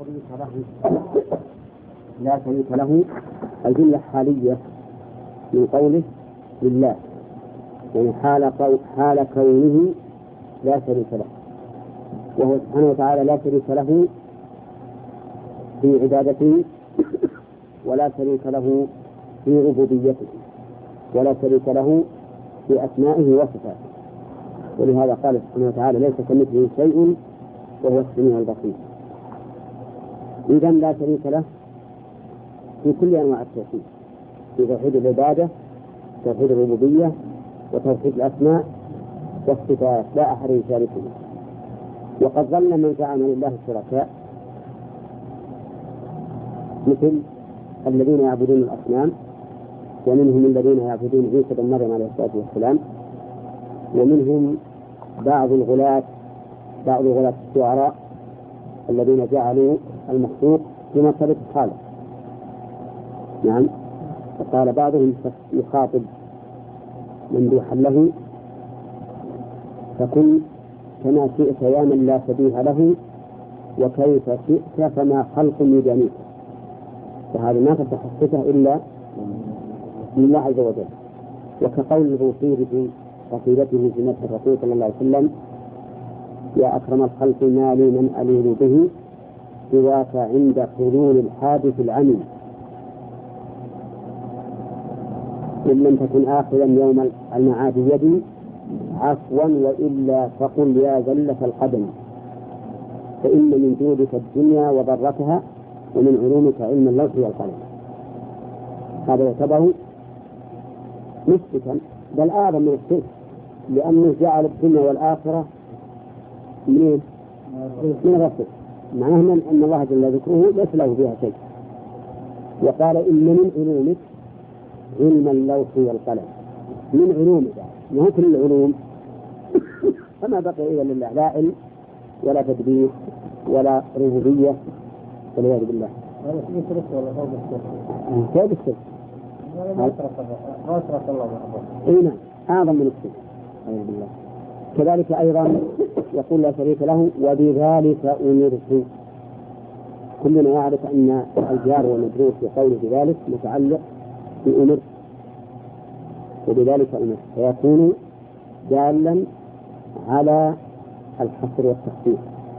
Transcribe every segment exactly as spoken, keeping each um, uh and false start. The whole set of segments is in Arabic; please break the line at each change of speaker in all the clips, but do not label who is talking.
شريك له لا شريك له الجملة حالية من قوله لله، يعني حال, قو... حال كونه لا شريك له، وهو سبحانه وتعالى لا شريك له في عبادته، ولا شريك له في ربوبيته، ولا شريك له في أسمائه وصفاته. ولهذا قال سبحانه وتعالى ليس كمثله شيء وهو السميع البصير. إذن لا شريك له في كل أنواع التوحيد، في توحيد العبادة، توحيد الربوبية، وتوحيد الأسماء والصفات، لا أحد يشاركه. وقد ظل من زعم لله الشركاء مثل الذين يعبدون الأصنام، ومنهم الذين يعبدون عيسى بن مريم عليه الصلاة والسلام، ومنهم بعض الغلاة بعض غلاة الشعراء الذين جعلوا المخلوق في مرتبة الخالق. نعم، فقال بعضهم يخاطب ممدوحا له: فكن كما شئت يا من لا شبيه له، وكيف شئت فما خلق يدانيك. فهذا ما تتحققه إلا من الله عز وجل. وكقوله في قصيدته في مدح الرسول صلى الله عليه وسلم: يا أكرم الخلق ما لي من أليل به، سواك عند حلول الحادث العميم. إن لم تكن آخذا يوم المعاد يدي، عفوا وإلا فقل يا زلة القدم، فإن من جودك الدنيا وضرتها، ومن علومك علم اللوح والقلم. هذا يعتبر مشركا، بل أعظم من الشرك، لأنه جعل الدنيا والآخرة من من الرسل، معناه أن الله جل ذكره ليس له فيها شيء. وقال: إن من علومك علم اللوح والقلم. من علومك، ما هو كل العلوم، فما بقي إلا لله، لا علم ولا تدبير ولا ربوبية، والعياذ بالله.
هذا في شرك ولا فوق الشرك؟
فوق الشرك.
ما أشرك الله معه.
إيه نعم، أعظم من الشرك، والعياذ بالله. كذلك أيضا يقول لا شريك له: وبذلك أمرت. كلنا يعرف أن الجار والمجرور في قوله بذلك متعلق بأمر، وبذلك أمر، فيكون دالا على الحصر والتخصيص.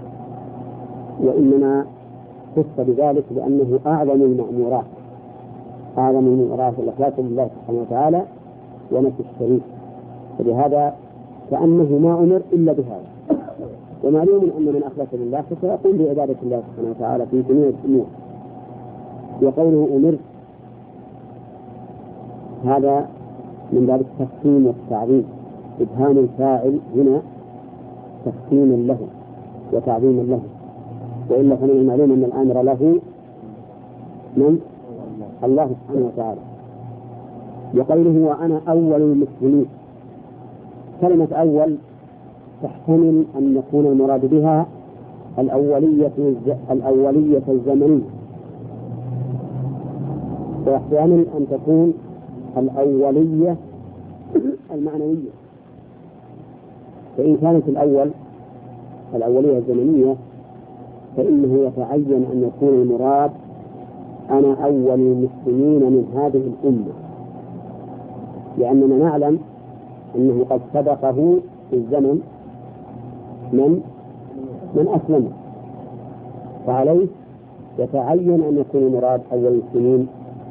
وإنما خص بذلك لأنه أعظم المأمورات، أعظم المأمورات الإخلاص لله سبحانه وتعالى ونفي الشريك، فلهذا كأنه ما أمر إلا بهذا. ومعلوم أن من أخلص لله فسيقوم بعبادة الله سبحانه وتعالى في جميع الأمور. وقوله أمر هذا من باب التفخيم والتعظيم، إبهام الفاعل هنا تفخيما له وتعظيما له، وإلا فمن المعلوم أن الأمر له من الله سبحانه وتعالى. وقوله: وأنا أول المسلمين. كلمة أول تحتمل أن يكون المراد بها الأولية الأولية الزمنية، ويحتمل أن تكون الأولية المعنوية. فإن كانت الأول الأولية الزمنية فإنه يتعين أن يكون المراد أنا أول المسلمين من هذه الأمة، لأننا نعلم أنه قد سبقه في الزمن من من أسلم، فعليه يتعين أن يكون المراد أول المسلمين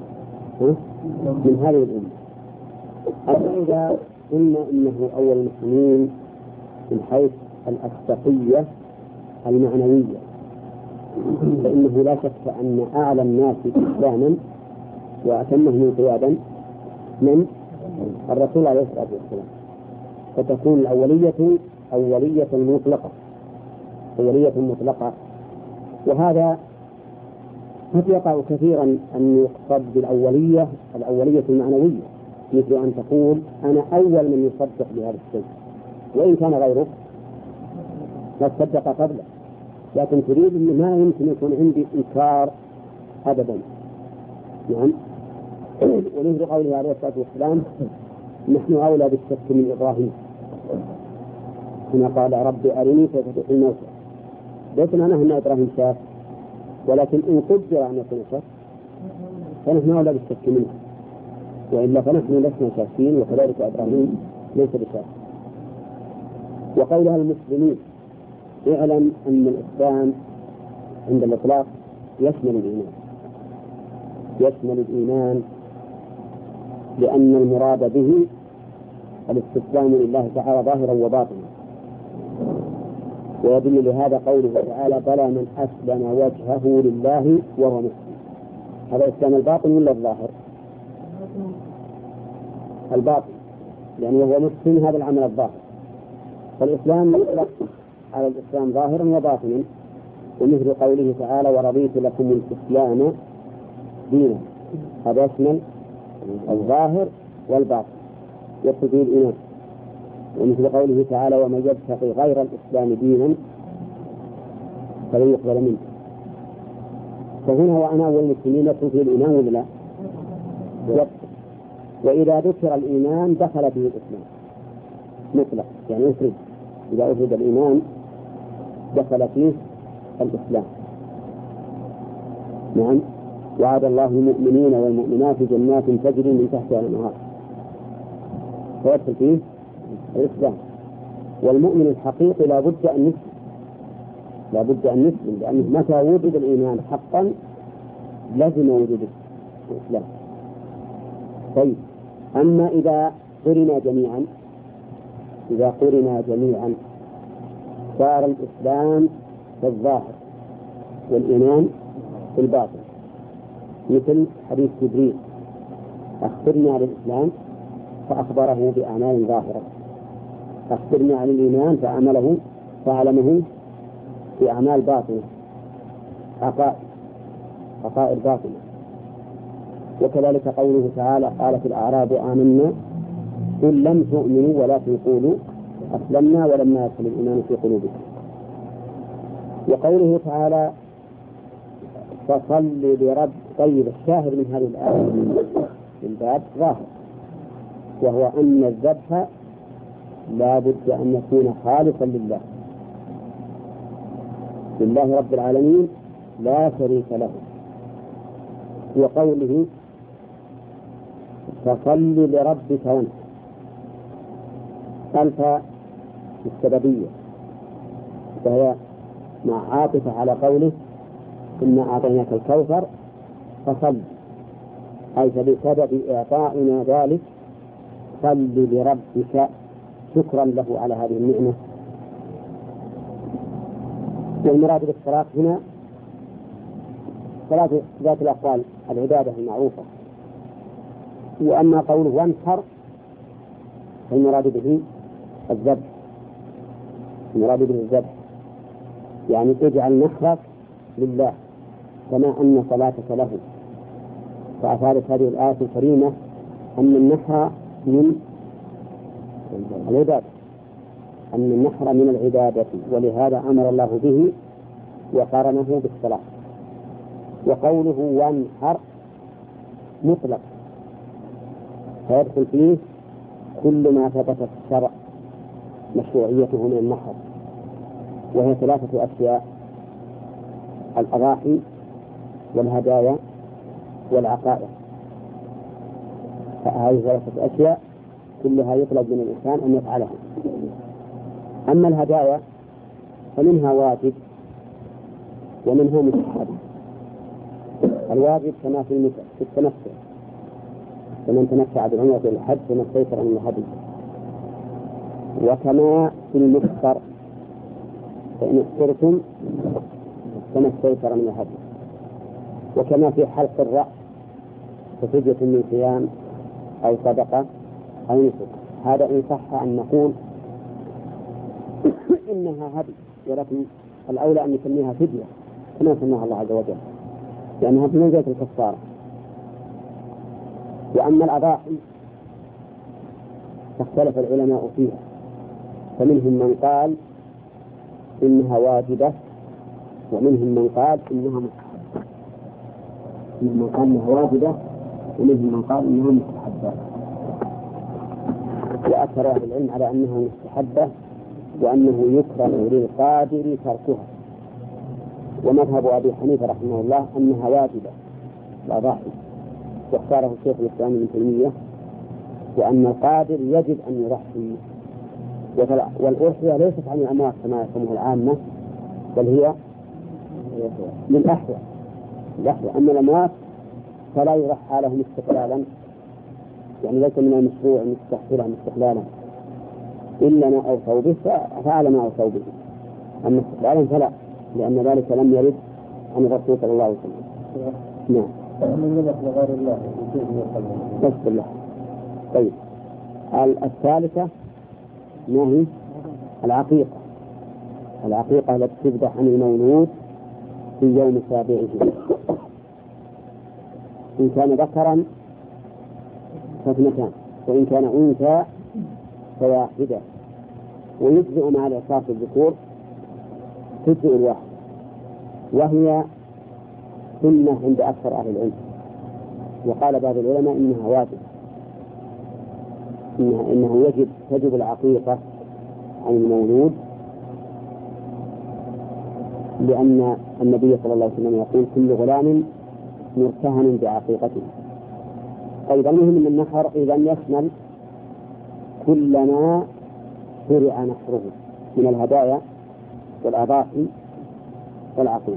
من هذه الأمة. أما إذا قلنا إنه أول المسلمين من حيث الأسبقية المعنوية، فإنه لا شك أن أعلى الناس إسلاما وأتمهم قيادا من الرسول عليه الصلاة والسلام، فتكون الأولية أولية مطلقة أولية مطلقة. وهذا قد يقع كثيرا أن يقصد بالأولية الأولية المعنوية، مثل أن تقول أنا أول من يصدق بهذا الشيء، وإن كان غيره لا صدق قبله، لكن تريد أن ما يمكن يكون عندي إنكار أبدا. نعم. ولذلك قوله عليه الصلاة والسلام: نحن أولى بالشك من إبراهيم، هنا قال: رب أرني كيف تحيي الموتى. ليس معناه أن إبراهيم شاف، ولكن إن قدر أن يكون شك فنحن أولى بالشك منه، وإلا فنحن لسنا شاكين، وكذلك إبراهيم ليس بشاك. وقولها المسلمين، اعلم أن الإسلام عند الإطلاق يشمل الإيمان، يشمل الإيمان لأن المراد به الاستسلام لله تعالى ظاهرا وباطنا. ويدل لهذا قوله تعالى بلى من أسلم وجهه لله وهو مسلم. هذا الإسلام الباطن ولا الظاهر؟ الباطن، يعني وهو مسلم هذا العمل الظاهر. فالإسلام يطلق على الإسلام ظاهرا وباطنا، ومثل قوله تعالى ورضيت لكم الإسلام دينا، هذا يشمل الظاهر والباطن يدخل فيه الإيمان. ومثل قوله تعالى ومن يبتغي غير الإسلام دينا فلن يقبل منه. فهنا وأنا والمسلمين يدخل فيه الإيمان ولا لا؟ وإذا ذكر الإيمان دخل فيه الإسلام مطلق، يعني يفرد، إذا أفرد الإيمان دخل فيه الإسلام. نعم. وعد الله المؤمنين والمؤمنات جنات تجري من تحتها الأنهار، فيدخل فيه الإسلام. والمؤمن الحقيقي لا بد أن يسلم، لا بد أن يسلم، لأنه متى وجد الإيمان حقا لازم وجود الإسلام. طيب، أما إذا قرنا جميعا إذا قرنا جميعا صار الإسلام في الظاهر والإيمان في الباطن، مثل حديث جبريل أخبرني عن الإسلام فأخبره بأعمال ظاهرة، أخبرني عن الإيمان فعمله فعلمه بأعمال باطنة، عقائد عقائد باطنة. وكذلك قوله تعالى قالت الأعراب آمنا قل لم تؤمنوا ولكن قولوا أسلمنا ولما يدخل الإيمان في قلوبكم. وقوله تعالى فصل لرب. طيب، الشاهد من هذه الآية من الباب ظاهر، وهو أن الذبح لا بد أن يكون خالصا لله لله رب العالمين لا شريك له. وقوله فصل لربك وانحر ألف السببية، فهي مع عاطفة على قوله إنا أعطيناك الكوثر فصل، أي بسبب إعطائنا ذلك صل لربك شكرا له على هذه النعمة. والمراد بالصلاة هنا صلاة ذات الأقوال العبادة المعروفة. وأما قوله وانحر فالمراد به الذبح، المراد به الذبح، يعني اجعل نحرك لله كما أن صلاتك له. فأفادت هذه الآية الكريمة أن النحر من العبادة، أن النحر من العبادة، ولهذا أمر الله به وقارنه بالصلاة. وقوله وانحر مطلق، فيدخل فيه كل ما ثبت في الشرع مشروعيته من النحر، وهي ثلاثة أشياء: الأضاحي والهدايا والعقائد. هذه ثلاثة أشياء كلها يطلب من الإنسان أن يفعلها. أما الهدايا فمنها واجب ومنها مستحب. الواجب كما في التمتع، فمن تمتع بالعمرة إلى الحج فما استيسر من الهدي، وكما في المفطر فإن افطرتم فما استيسر من الهدي، وكما في حلق الرأس ففدية من صيام أو صدقة أو نسك. هذا إن صح أن نقول إنها هدي، ولكن الأولى أن نسميها فدية كما سماها الله عز وجل، لأنها بمنزلة الكفارة. وأما الأضاحي فاختلف العلماء فيها، فمنهم من قال إنها واجبة، ومنهم من قال إنها مستحبة. منهم من قال إنها واجبة، ومنهم من قال إنها مستحبة. وأكثر أهل العلم على أنها مستحبة، وأنه يكره للقادر تركها، ومذهب أبي حنيفة رحمه الله أنها واجبة لا ضحي، واختاره الشيخ الإسلام ابن تيمية، وأن القادر يجب أن يضحي. والأضحية ليست عن الأموات كما يسموها العامة، بل هي للأحياء الأحياء. أما الأموات فلا يضحى لهم استقلالا، يعني ليس من المشروع أن يستحلها استقلالا إلا ما أوصوا به فعل ما أوصوا به، أما استقلالا فلا، لأن ذلك لم يرد عن الرسول صلى الله عليه وسلم. نعم.
من ذبح لغير الله
بس الله. طيب الثالثة ما هي؟ العقيقة. العقيقة التي تذبح عن المولود في يوم سابعه، إن كان ذكرا فاثنتان، وإن كان أنثى فواحدة، ويجزئ مع الإعصار الذكور تجزئ الواحد، وهي سنة عند أكثر أهل العلم. وقال بعض العلماء إنها واجب، إنها إنه يجب تجب العقيقة عن المولود، لأن النبي صلى الله عليه وسلم يقول كل غلام مرتهن بعقيقته. أيضا مهم من النحر إذا يشمل كل ما شرع نحره من الهدايا والأضاحي والعقيق.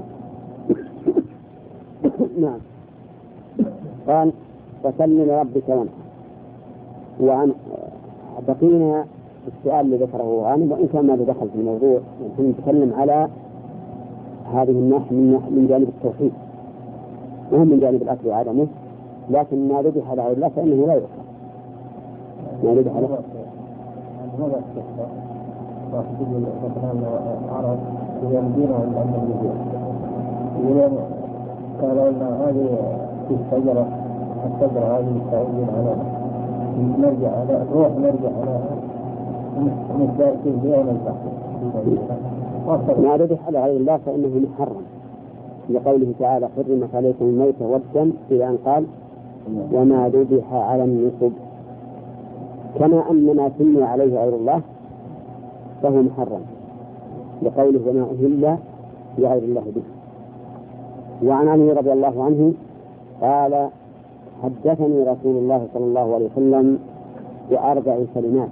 نعم. قال فسل لربك وانحر. وعن بقينا السؤال اللي ذكره غانم، وإن كان ما دخل في الموضوع، نحن نتكلم على هذه الناحية من جانب التوحيد وهم من جانب الأكل وعدمه، لكن ما ذبح على غير الله فإنه لا يؤكل. ما ذبح على
هذا الشيء وحدود مثلا العرب يمدين عند النبي يقولون قالوا إن هذه في الشجرة الشجرة هذه مستعدين على نرجع على روح نرجع على مستعدين بيوم البحر.
ما ذبح على غير الله فإنه محرم، لقوله تعالى حرمت عليكم الميتة والدم، إلى أن قال وما ذبح على النصب، كما أن ما سمي عليه غير الله فهو محرم، لقوله وما أهل لغير الله به. وعن علي رضي الله عنه قال حدثني رسول الله صلى الله عليه وسلم بأربع كلمات.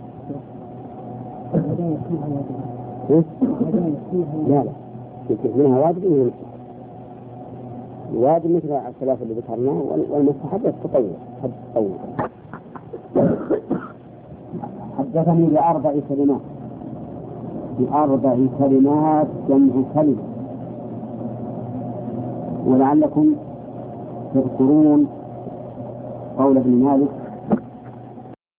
لا لا منها واجب ومنها الواجب مثل الثلاثة اللي ذكرناه، والمستحب التطوع حد التطوع. حدثني بأربع كلمات. بأربع كلمات جمع كلمة، ولعلكم تذكرون قول ابن مالك